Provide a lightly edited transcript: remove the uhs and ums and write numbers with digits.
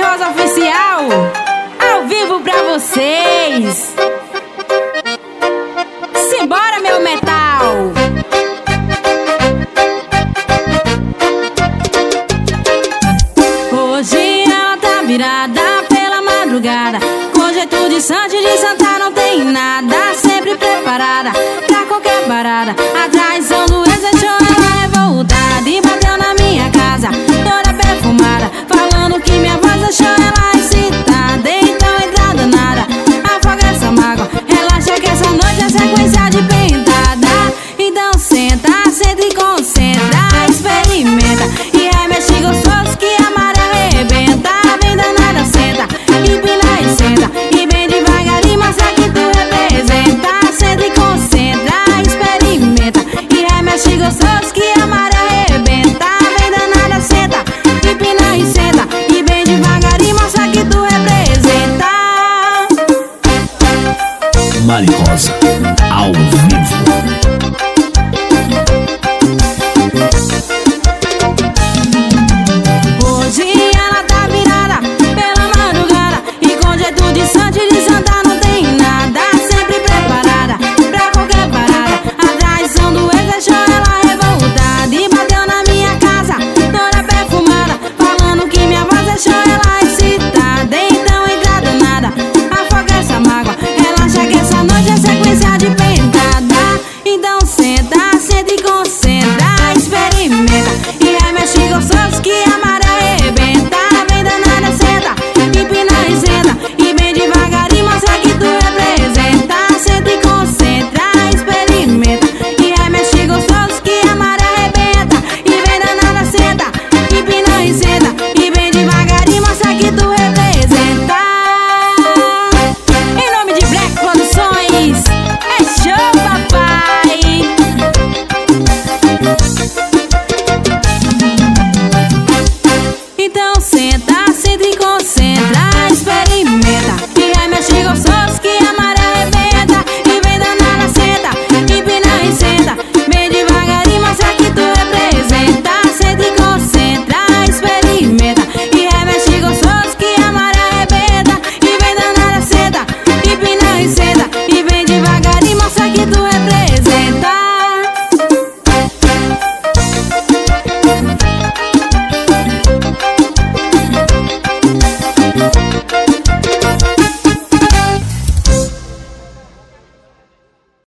Maricosa Oficial, ao vivo pra vocês. Simbora, meu metal. Hoje ela tá virada pela madrugada, com jeito de santa e de santa não tem nada. Sempre preparada pra qualquer parada. A traição do ex deixou ela revoltada e bateu na minha casa, toda perfumada, falando que minha voz deixou ela excitada. Então entra danada, afoga essa mágoa, relaxa que essa noite é sequência de pentada. Então senta, senta e concentra, experimenta e remexe gostoso que a maré arrebenta. Vem danada, senta, empina e senta, e bem devagarinho mostra que tu representa. Senta e concentra, experimenta e remexe gostoso que a maré arrebenta. Vem danada, senta, empina e senta, e bem devagarinho mostra que tu representa. Maricosa